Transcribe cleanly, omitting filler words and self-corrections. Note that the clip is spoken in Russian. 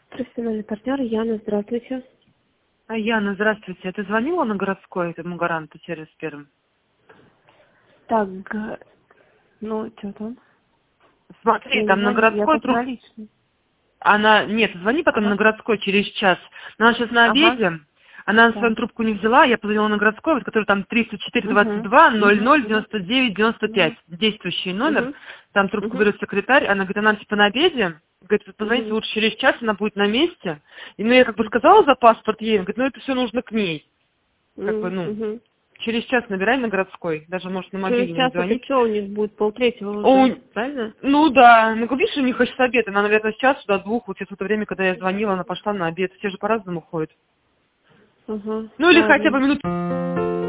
Профессиональный партнер Яна, здравствуйте. Яна, здравствуйте. Ты звонила на городской этому гаранту сервис первым? Так, ну, что там? Смотри, Я не там на звоню, я городской как труп... наличный. Нет, звони потом на Ага, городской через час. Но она сейчас на ага, обеде. Она свою так. трубку не взяла, я позвонила на городской, вот который там 304 Угу, 22 угу, 00 угу, 99 95. Действующий номер. угу, Там трубку угу, берет секретарь. Она говорит, она типа на обеде. Говорит, вот позвоните угу, лучше через час, она будет на месте. И ну я как бы сказала за паспорт ей, она говорит, ну это все нужно к ней. Как бы, ну, угу. через час набирай на городской. Даже может на Через мобильном час это звонить. что у них будет? 2:30 О, уже, правильно? ну да, ну видишь, у них сейчас обед, она, наверное, с часу до двух, вот сейчас в это время, когда я звонила, она пошла на обед, все же по-разному ходят. Ага, Ну или хотя бы ладно. минут